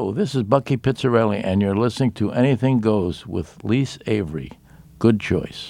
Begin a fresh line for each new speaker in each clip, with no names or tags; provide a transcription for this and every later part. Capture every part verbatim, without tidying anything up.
Hello, this is Bucky Pizzarelli, and you're listening to Anything Goes with Lise Avery. Good choice.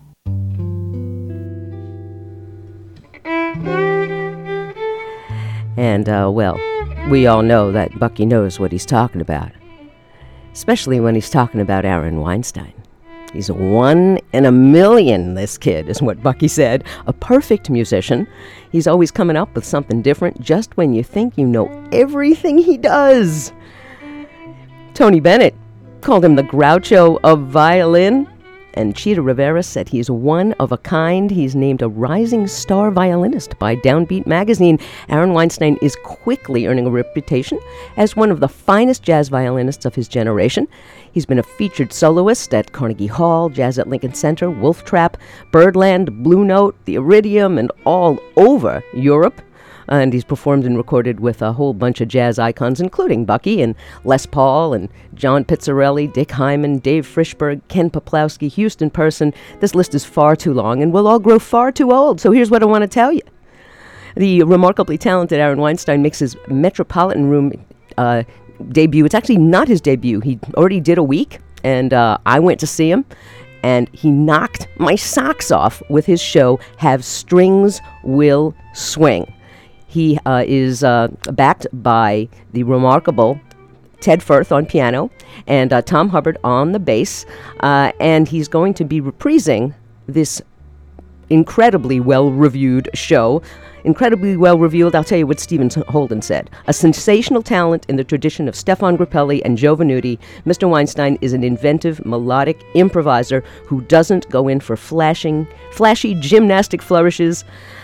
And, uh, well, we all know that Bucky knows what he's talking about, especially when he's talking about Aaron Weinstein. He's a one in a million, this kid, is what Bucky said. A perfect musician. He's always coming up with something different just when you think you know everything he does. Tony Bennett called him the Groucho of violin. And Chita Rivera said he's one of a kind. He's named a rising star violinist by Downbeat magazine. Aaron Weinstein is quickly earning a reputation as one of the finest jazz violinists of his generation. He's been a featured soloist at Carnegie Hall, Jazz at Lincoln Center, Wolf Trap, Birdland, Blue Note, the Iridium, and all over Europe. And he's performed and recorded with a whole bunch of jazz icons, including Bucky and Les Paul and John Pizzarelli, Dick Hyman, Dave Frischberg, Ken Poplawski, Houston Person. This list is far too long, and we'll all grow far too old. So here's what I want to tell you. The remarkably talented Aaron Weinstein makes his Metropolitan Room uh, debut. It's actually not his debut. He already did a week, and uh, I went to see him. And he knocked my socks off with his show, Have Strings Will Swing. He uh, is uh, backed by the remarkable Ted Firth on piano and uh, Tom Hubbard on the bass. Uh, and he's going to be reprising this incredibly well-reviewed show. Incredibly well-reviewed, I'll tell you what Stephen Holden said. A sensational talent in the tradition of Stefan Grappelli and Joe Venuti, Mister Weinstein is an inventive, melodic improviser who doesn't go in for flashing, flashy gymnastic flourishes.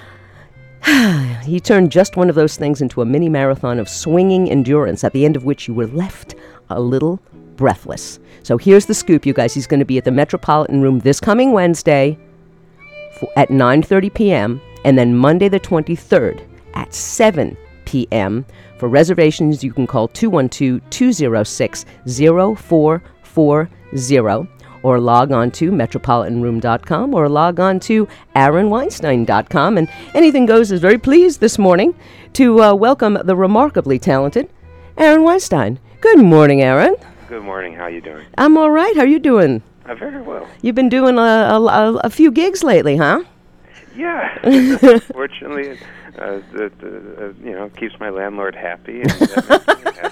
He turned just one of those things into a mini marathon of swinging endurance, at the end of which you were left a little breathless. So here's the scoop, you guys. He's going to be at the Metropolitan Room this coming Wednesday for, at nine thirty p.m., and then Monday the twenty-third at seven p.m. For reservations, you can call two one two, two oh six, oh four four oh. or log on to metropolitan room dot com, or log on to aaron weinstein dot com. And Anything Goes is very pleased this morning to uh, welcome the remarkably talented Aaron Weinstein. Good morning, Aaron.
Good morning. How you doing?
I'm all right. How are you doing?
Uh, very well.
You've been doing a, a, a few gigs lately, huh?
Yeah. Fortunately, uh, the, the, uh, you know, keeps my landlord happy. And, uh, happy.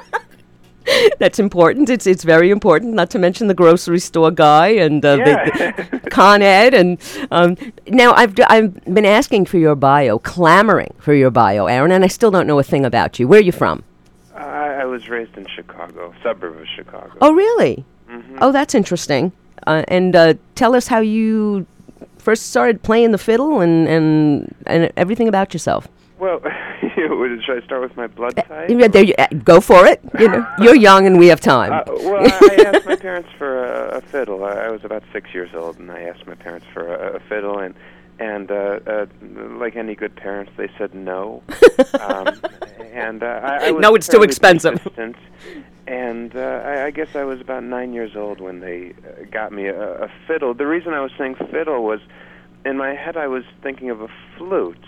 That's important. It's it's very important, not to mention the grocery store guy and uh,
yeah.
the, the Con Ed. And um, now I've d- I've been asking for your bio, clamoring for your bio, Aaron, and I still don't know a thing about you. Where are you from?
Uh, I was raised in Chicago, suburb of Chicago.
Oh, really?
Mm-hmm.
Oh, that's interesting. Uh, and uh, tell us how you first started playing the fiddle and, and, and everything about yourself.
Well, should I start with my blood type?
Uh, there you, uh, go for it. You know, you're young and we have time.
Uh, well, I, I asked my parents for a, a fiddle. I, I was about six years old, and I asked my parents for a, a fiddle, and and uh, uh, like any good parents, they said no. um, and uh, I, I was
no, it's too expensive.
Persistent, and uh, I, I guess I was about nine years old when they uh, got me a, a fiddle. The reason I was saying fiddle was, in my head, I was thinking of a flute.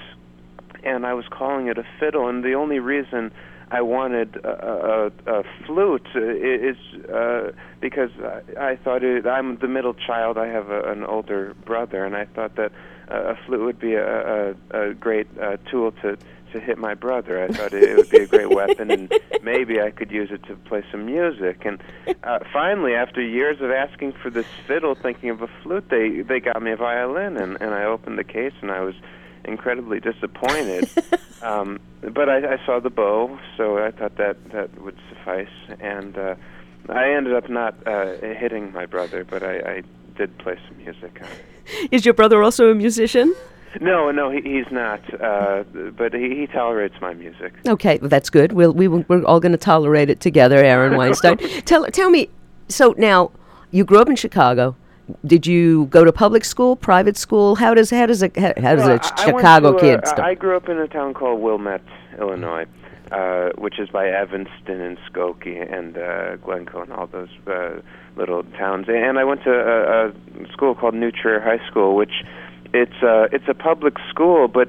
And I was calling it a fiddle, and the only reason I wanted a, a, a flute is uh, because I, I thought it, I'm the middle child. I have a, an older brother, and I thought that uh, a flute would be a, a, a great uh, tool to, to hit my brother. I thought it, it would be a great weapon, and maybe I could use it to play some music. And uh, finally, after years of asking for this fiddle, thinking of a flute, they, they got me a violin, and, and I opened the case, and I was incredibly disappointed, um, but I, I saw the bow, so I thought that that would suffice, and uh, I ended up not uh, hitting my brother, but I, I did play some music.
Is your brother also a musician?
No, no, he, he's not, uh, but he, he tolerates my music.
Okay, well, that's good. We'll, we will, we're all going to tolerate it together, Aaron Weinstein. tell, tell me, so now, you grew up in Chicago. Did you go to public school, private school? How does how does a how, how does
well,
a ch- Chicago
to,
kid
uh,
start?
I grew up in a town called Wilmette, Illinois, uh, which is by Evanston and Skokie and uh, Glencoe and all those uh, little towns. And I went to a, a school called New Trier High School, which it's uh, it's a public school, but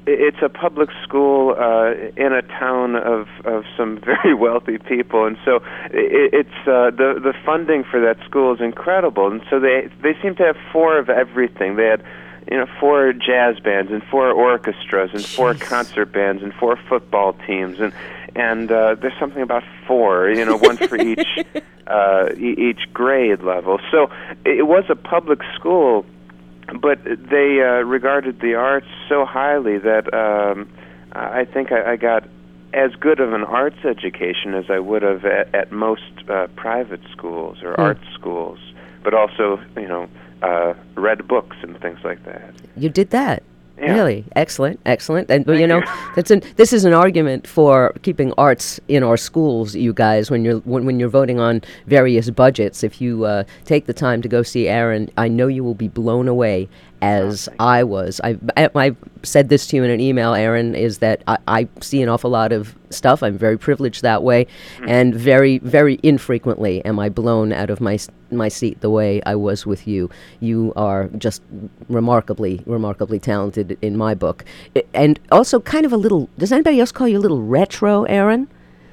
it's a public school uh, in a town of, of some very wealthy people, and so it, it's uh, the the funding for that school is incredible. And so they they seem to have four of everything. They had, you know, four jazz bands and four orchestras and four
Jeez.
concert bands and four football teams, and and uh, there's something about four, you know, one for each uh, e- each grade level. So it was a public school. But they uh, regarded the arts so highly that um, I think I, I got as good of an arts education as I would have at, at most uh, private schools or
Hmm.
art schools, but also, you know, uh, read books and things like that.
You did that.
Yeah.
Really excellent, excellent, and
Thank
you know
you.
that's an this is an argument for keeping arts in our schools. You guys, when you're when, when you're voting on various budgets, if you uh, take the time to go see Aaron, I know you will be blown away. As I was, I, I I said this to you in an email, Aaron, is that I, I see an awful lot of stuff. I'm very privileged that way, and very very infrequently am I blown out of my s- my seat the way I was with you. You are just remarkably remarkably talented in my book, I- and also kind of a little. Does anybody else call you a little retro, Aaron?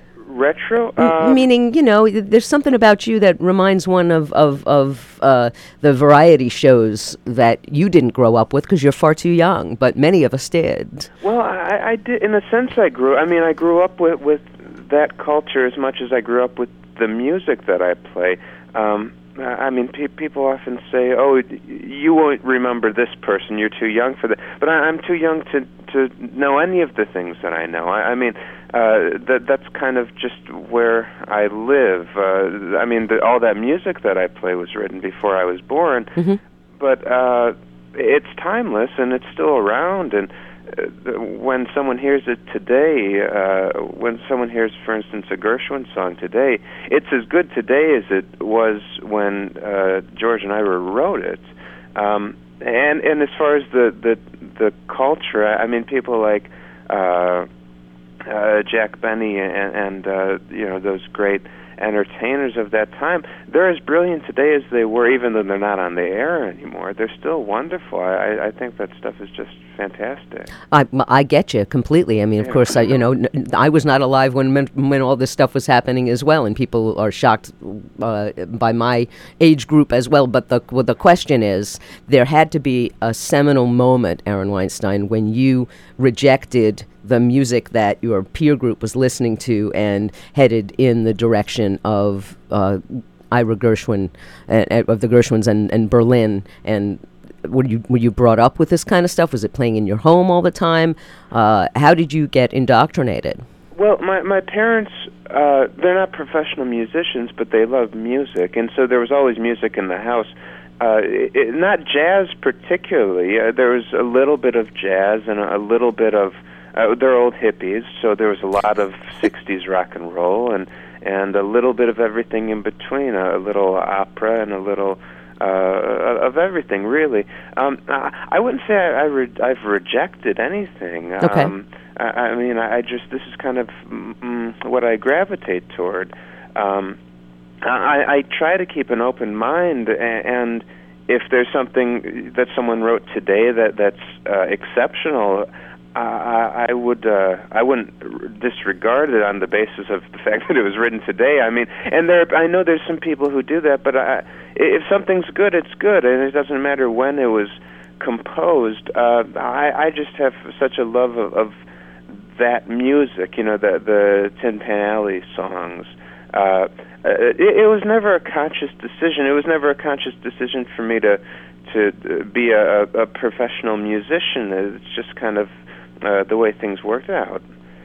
Retro?
M-
Uh,
Meaning, you know, th- there's something about you that reminds one of of, of uh, the variety shows that you didn't grow up with because you're far too young, but many of us did.
Well, I, I did. In a sense, I grew. I mean, I grew up with with that culture as much as I grew up with the music that I play. Um, I mean, pe- people often say, "Oh, y- you won't remember this person. You're too young for that." But I, I'm too young to to know any of the things that I know. I, I mean, uh, that that's kind of just where I live. Uh, I mean, the, all that music that I play was written before I was born,
Mhm.
but uh, it's timeless and it's still around. And uh, when someone hears it today, uh, when someone hears, for instance, a Gershwin song today, it's as good today as it was when uh, George and I wrote it. Um, and and as far as the the the culture, I mean, people like uh, uh, Jack Benny and, and uh, you know, those great entertainers of that time, they're as brilliant today as they were, even though they're not on the air anymore. They're still wonderful. I, I think that stuff is just fantastic.
I, I get you completely. I mean, of
Yeah.
course, I, you know, n- I was not alive when when when all this stuff was happening as well, and people are shocked uh, by my age group as well. But the well, the question is, there had to be a seminal moment, Aaron Weinstein, when you rejected the music that your peer group was listening to and headed in the direction of uh, Ira Gershwin, uh, uh, of the Gershwins and, and Berlin. And were you were you brought up with this kind of stuff? Was it playing in your home all the time? Uh, how did you get indoctrinated?
Well, my my parents, uh, they're not professional musicians, but they love music, and so there was always music in the house. Uh, it, it- not jazz particularly. Uh, there was a little bit of jazz and a, a little bit of. Uh, they're old hippies, so there was a lot of sixties rock and roll, and and a little bit of everything in between. A, a little opera and a little. Uh, of everything, really. Um, I, I wouldn't say I, I re- I've rejected anything.
Okay.
Um, I, I mean, I, I just this is kind of mm, what I gravitate toward. Um, I, I try to keep an open mind, and, and if there's something that someone wrote today that that's uh, exceptional, I, I would uh, I wouldn't disregard it on the basis of the fact that it was written today. I mean, and there I know there's some people who do that, but I, if something's good, it's good, and it doesn't matter when it was composed. Uh, I I just have such a love of, of that music, you know, the the Tin Pan Alley songs. Uh, it, it was never a conscious decision. It was never a conscious decision for me to to be a, a professional musician. It's just kind of Uh, the way things worked out.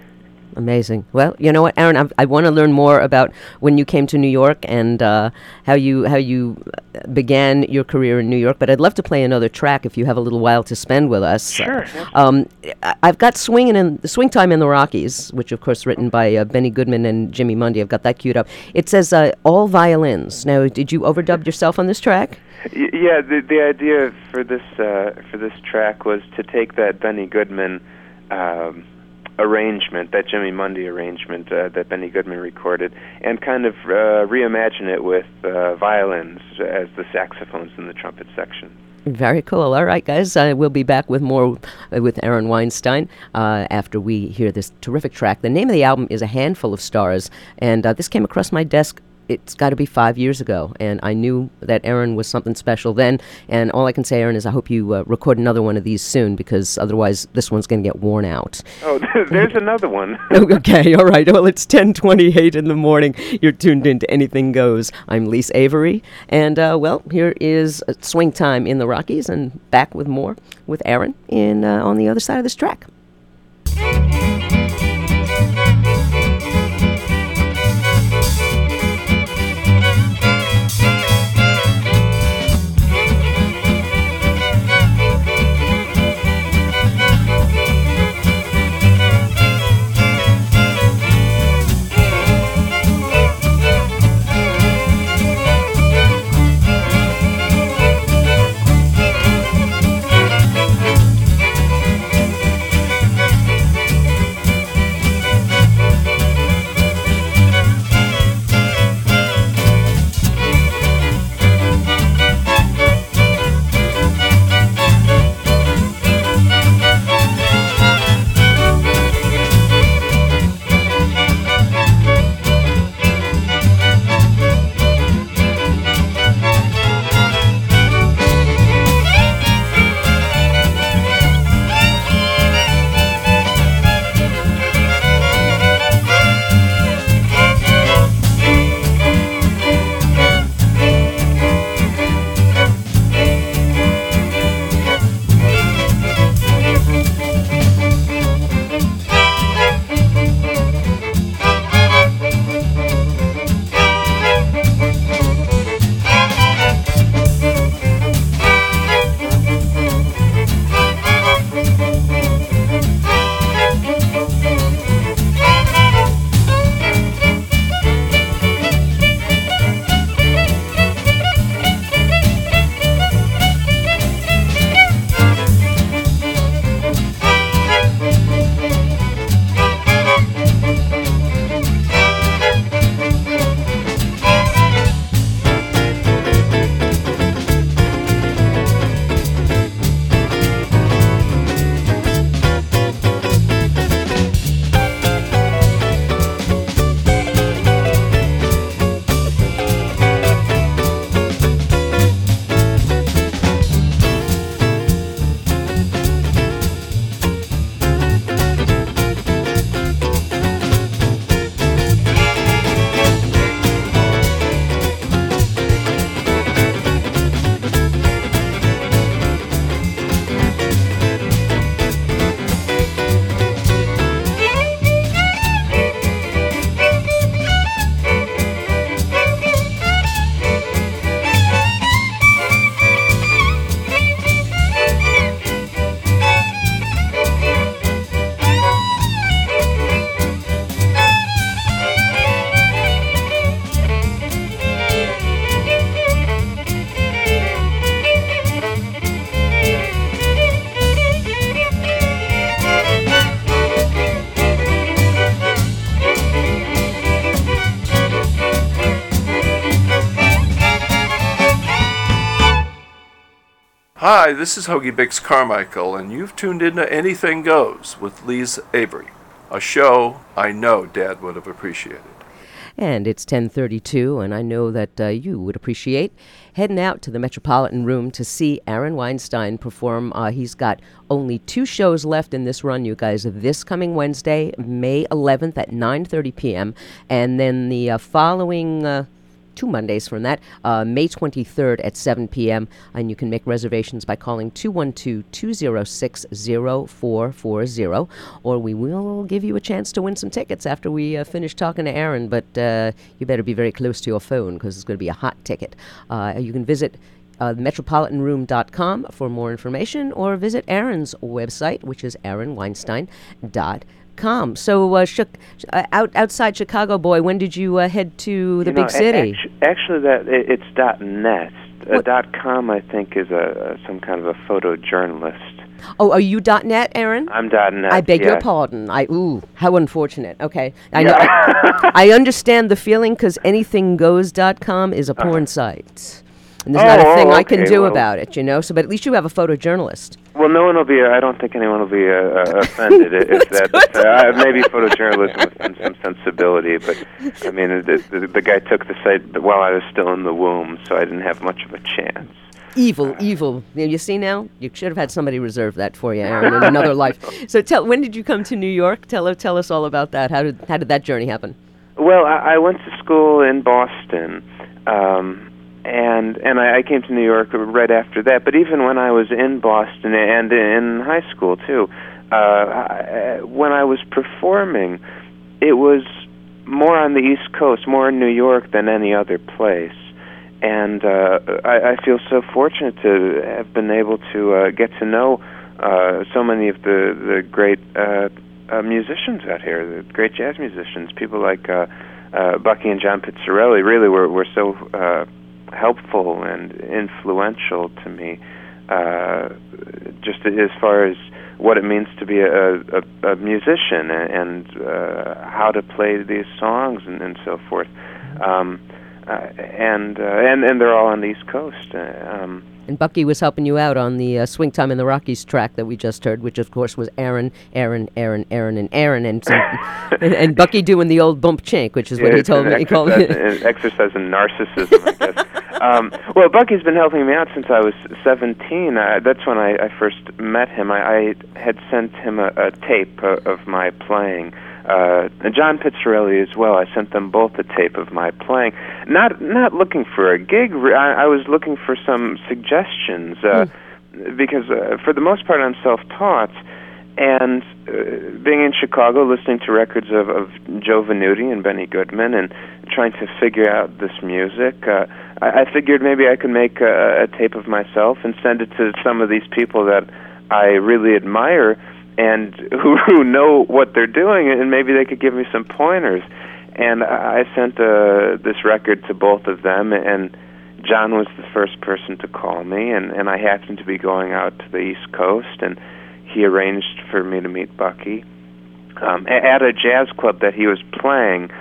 Amazing. Well, you know what, Aaron, I, I want to learn more about when you came to New York and uh, how you how you began your career in New York. But I'd love to play another track if you have a little while to spend with us.
Sure.
Um, I- I've got Swingin' in Swing Time in the Rockies, which of course written by uh, Benny Goodman and Jimmy Mundy. I've got that queued up. It says uh, all violins. Now, did you overdub yourself on this track?
Y- yeah, the the idea for this uh, for this track was to take that Benny Goodman um, arrangement, that Jimmy Mundy arrangement uh, that Benny Goodman recorded, and kind of uh, reimagine it with uh, violins as the saxophones and the trumpet section.
Very cool. All right, guys. Uh, we'll be back with more uh, with Aaron Weinstein uh, after we hear this terrific track. The name of the album is A Handful of Stars, and uh, this came across my desk. It's got to be five years ago, and I knew that Aaron was something special then. And all I can say, Aaron, is I hope you uh, record another one of these soon, because otherwise this one's going to get worn out.
Oh, there's another one.
Okay, all right. Well, it's ten twenty-eight in the morning. You're tuned in to Anything Goes. I'm Lise Avery, and, uh, well, here is uh, Swing Time in the Rockies, and back with more with Aaron in uh, on the other side of this track.
Hi, this is Hoagie Bix Carmichael, and you've tuned into Anything Goes with Lise Avery, a show I know Dad would have appreciated.
And it's ten thirty-two, and I know that uh, you would appreciate heading out to the Metropolitan Room to see Aaron Weinstein perform. Uh, he's got only two shows left in this run, you guys. This coming Wednesday, May eleventh at nine thirty p.m., and then the uh, following... Uh, two Mondays from that, uh, May twenty-third at seven p.m. And you can make reservations by calling two one two, two zero six, zero four four zero, or we will give you a chance to win some tickets after we uh, finish talking to Aaron, but uh, you better be very close to your phone because it's going to be a hot ticket. Uh, you can visit uh, metropolitan room dot com for more information, or visit Aaron's website, which is aaron weinstein dot com. So, uh, sh- uh, out outside Chicago, boy, when did you uh, head to the
you
big
know,
city?
Actually, actually that it, it's dot net. Uh, dot com, I think, is a, a some kind of a photojournalist.
Oh, are you dot net, Aaron?
I'm dot net.
I beg
yes.
your pardon. I ooh, how unfortunate. Okay, I
Yeah.
know. I, I understand the feeling because anything goes dot com is a porn
Uh-huh.
site. And there's
Oh,
not a thing
oh,
I can
okay,
do
well-
about it, you know. So, but at least you have a photojournalist.
Well, no one will be. I don't think anyone will be uh, uh, offended if that. Uh, maybe photojournalism with some sensibility, but I mean, the, the, the guy took the site while I was still in the womb, so I didn't have much of a chance.
Evil, evil. You you see now? You should have had somebody reserve that for you, Aaron, in another life. So, tell when did you come to New York? Tell tell us all about that. How did how did that journey happen?
Well, I, I went to school in Boston. Um, And and I, I came to New York right after that. But even when I was in Boston and in high school too, uh, I, when I was performing, it was more on the East Coast, more in New York than any other place. And uh, I, I feel so fortunate to have been able to uh, get to know uh, so many of the the great uh, uh, musicians out here, the great jazz musicians, people like uh, uh, Bucky and John Pizzarelli. Really, were were so. Uh, helpful and influential to me, uh, just as far as what it means to be a, a, a musician and uh, how to play these songs and, and so forth. Um, uh, and, uh, and and they're all on the East Coast. Uh, um,
And Bucky was helping you out on the uh, Swing Time in the Rockies track that we just heard, which of course was Aaron, Aaron, Aaron, Aaron, and Aaron, and some, and, and Bucky doing the old bump chink, which is
yeah,
what he
it's
told
an
me. He called
exercise,
it.
an exercise in narcissism, I guess. Um, well, Bucky's been helping me out since I was seventeen. Uh, that's when I, I first met him. I, I had sent him a, a tape uh, of my playing. Uh, and John Pizzarelli as well. I sent them both a tape of my playing. Not not looking for a gig. I, I was looking for some suggestions uh, mm. because uh, for the most part I'm self-taught. And uh, being in Chicago, listening to records of, of Joe Venuti and Benny Goodman, and trying to figure out this music, uh, I, I figured maybe I could make a, a tape of myself and send it to some of these people that I really admire and who, who know what they're doing, and maybe they could give me some pointers. And I sent uh, this record to both of them, and John was the first person to call me, and, and I happened to be going out to the East Coast, and he arranged for me to meet Bucky um, at a jazz club that he was playing.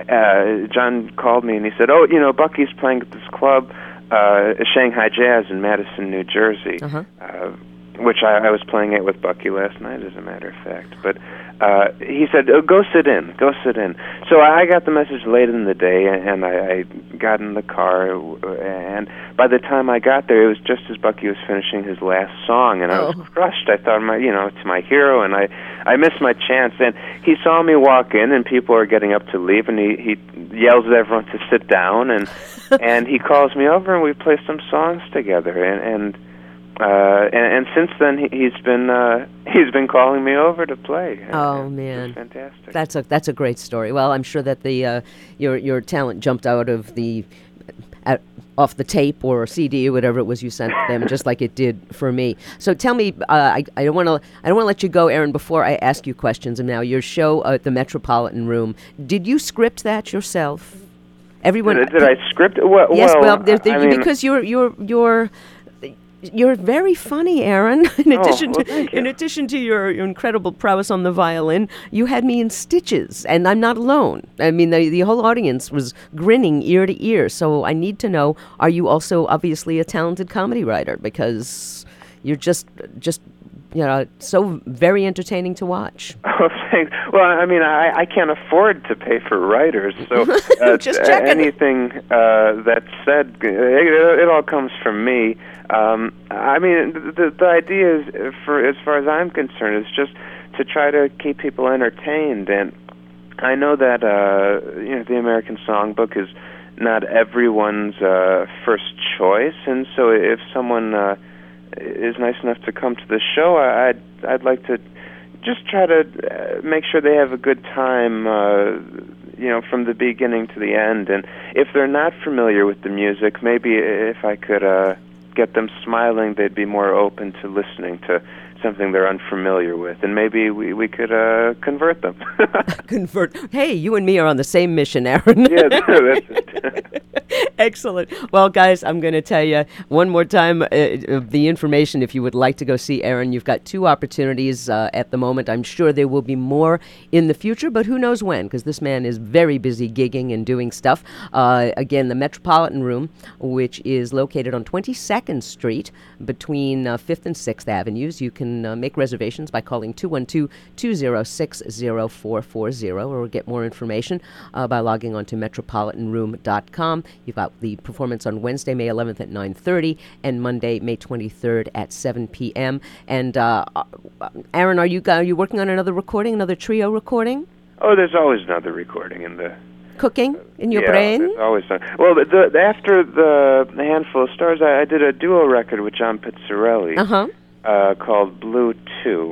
Uh, John called me and he said, "Oh, you know, Bucky's playing at this club, uh, Shanghai Jazz in Madison, New Jersey,"
Uh-huh.
uh, which I, I was playing at with Bucky last night, as a matter of fact. But uh, he said, oh, "Go sit in, go sit in." So I got the message late in the day, and I, I got in the car, and by the time I got there, it was just as Bucky was finishing his last song, and I was
Oh.
crushed. I thought, my, you know, it's my hero, and I, I missed my chance. And he saw me walk in, and people are getting up to leave, and he, he yells at everyone to sit down, and and he calls me over, and we play some songs together, and. and Uh, and, and since then, he, he's been uh, he's been calling me over to play.
Oh,
and
man.
it's fantastic.
That's a that's a great story. Well, I'm sure that the uh, your your talent jumped out of the out, off the tape or C D or whatever it was you sent them, just like it did for me. So tell me, uh, I I don't want to I don't want to let you go, Aaron, before I ask you questions. And now your show at the Metropolitan Room. Did you script that yourself? Everyone.
Did, did I script it? Well,
Yes.
well,
Well, there, there,
I mean,
because you're you're you're. You're very funny, Aaron. In
Oh,
addition
well,
to
thank you.
in addition to your, your incredible prowess on the violin, you had me in stitches, and I'm not alone. I mean, the the whole audience was grinning ear to ear. So I need to know: are you also obviously a talented comedy writer? Because you're just just you know so very entertaining to watch.
Oh, thanks. Well, I mean, I, I can't afford to pay for writers, so uh,
Just checking.
anything uh, that's said, it, it all comes from me. Um, I mean, the, the idea is, for as far as I'm concerned, is just to try to keep people entertained. And I know that uh, you know the American Songbook is not everyone's uh, first choice, and so if someone uh, is nice enough to come to the show, I'd I'd like to just try to uh, make sure they have a good time, uh, you know, from the beginning to the end. And if they're not familiar with the music, maybe if I could uh, get them smiling, they'd be more open to listening to something they're unfamiliar with, and maybe we, we could uh, convert them.
Convert. Hey, you and me are on the same mission, Aaron.
Yeah, that's it.
Excellent. Well, guys, I'm going to tell you one more time uh, uh, the information if you would like to go see Aaron. You've got two opportunities uh, at the moment. I'm sure there will be more in the future, but who knows when, because this man is very busy gigging and doing stuff. Uh, again, the Metropolitan Room, which is located on twenty-second Street between uh, fifth and sixth Avenues. You can uh, make reservations by calling two one two, two zero six, zero four four zero or get more information uh, by logging on to metropolitan room dot com. You've got the performance on Wednesday, May eleventh at nine thirty and Monday, May twenty-third at seven p.m. And uh, Aaron, are you are you working on another recording, another trio recording?
Oh, there's always another recording in the...
Cooking in your
yeah,
brain?
There's always some. Well, the, the, after the Handful of Stars, I, I did a duo record with John Pizzarelli
Uh-huh.
uh, called Blue two,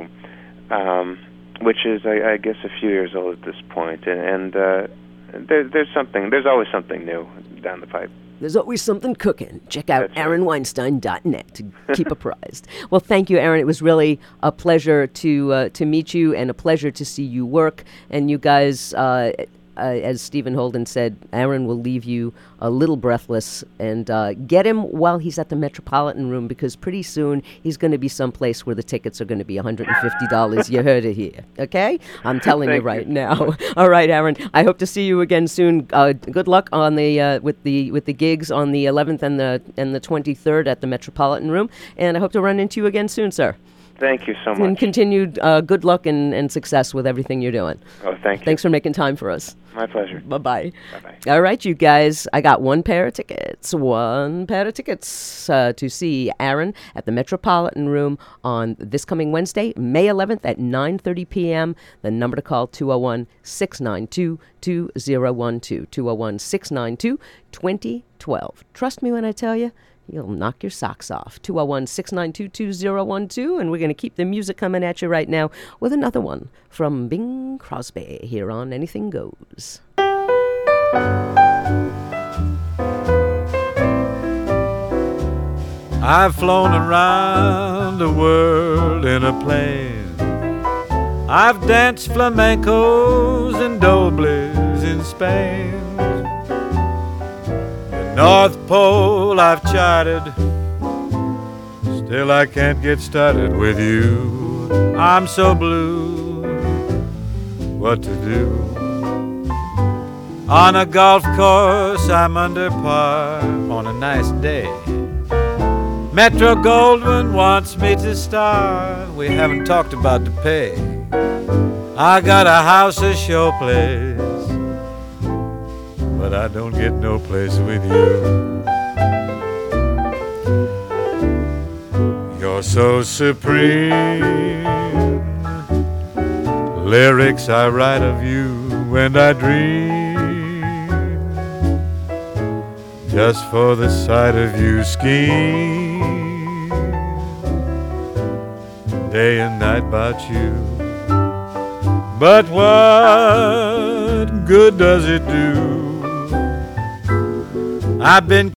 um, which is, I, I guess, a few years old at this point. And, and uh, there, there's something, there's always something new down the pipe.
There's always something cooking. Check out
That's right.
aaron weinstein dot net to keep apprised. Well, thank you, Aaron. It was really a pleasure to uh, to meet you and a pleasure to see you work. And you guys, uh, uh, as Stephen Holden said, Aaron will leave you a little breathless. And uh, get him while he's at the Metropolitan Room, because pretty soon he's going to be someplace where the tickets are going to be one hundred fifty dollars. You heard it here, okay? I'm telling you
Thank
right
you.
now. All right, Aaron. I hope to see you again soon. Uh, good luck on the uh, with the with the gigs on the eleventh and the and the twenty-third at the Metropolitan Room. And I hope to run into you again soon, sir.
Thank you so
And
much.
continued uh, good luck and, and success with everything you're doing.
Oh, thank you.
Thanks for making time for us.
My pleasure.
Bye-bye.
Bye-bye.
All right, you guys, I got one pair of tickets, one pair of tickets uh, to see Aaron at the Metropolitan Room on this coming Wednesday, May eleventh at nine thirty p.m. The number to call, two oh one, six nine two, two oh one two, two oh one, six nine two, two oh one two. Trust me when I tell you, you'll knock your socks off. two oh one, six nine two, two oh one two. And we're going to keep the music coming at you right now with another one from Bing Crosby here on Anything Goes.
I've flown around the world in a plane. I've danced flamencos and dobles in Spain. North Pole I've charted, still I can't get started with you. I'm so blue, what to do? On a golf course I'm under par on a nice day. Metro Goldwyn wants me to start, we haven't talked about the pay. I got a house, a show place, but I don't get no place with you. You're so supreme. Lyrics I write of you and I dream. Just for the sight of you scheme. Day and night about you. But what good does it do? I've been